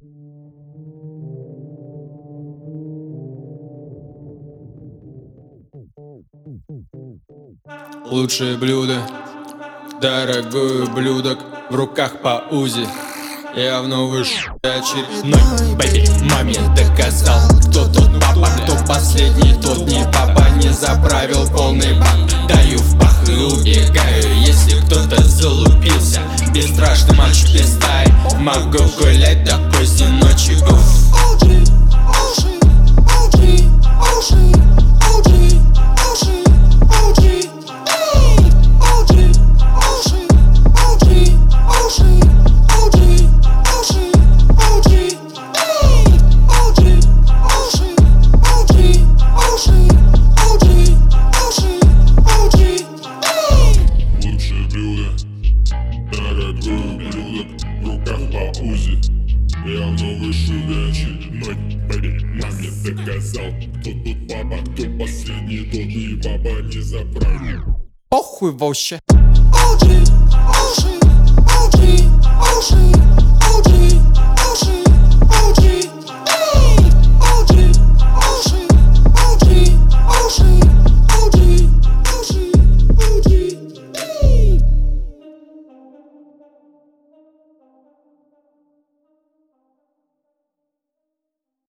Лучшее блюдо, дорогой ублюдок, в руках по УЗИ. Явно выше очередной бэби маме доказал, кто тут папа, кто последний, тот не папа. Не заправил полный бак, даю в пах и убегаю, если кто-то залупился. Бесстрашный мальчик без стаи, могу гулять до поздней ночи. В руках по УЗИ. Явно выше очередной бэби маме доказал, кто тут папа, кто последний, тот не папа. Не заправил. Похуй вообще. OG, OG, OG, OG, OG.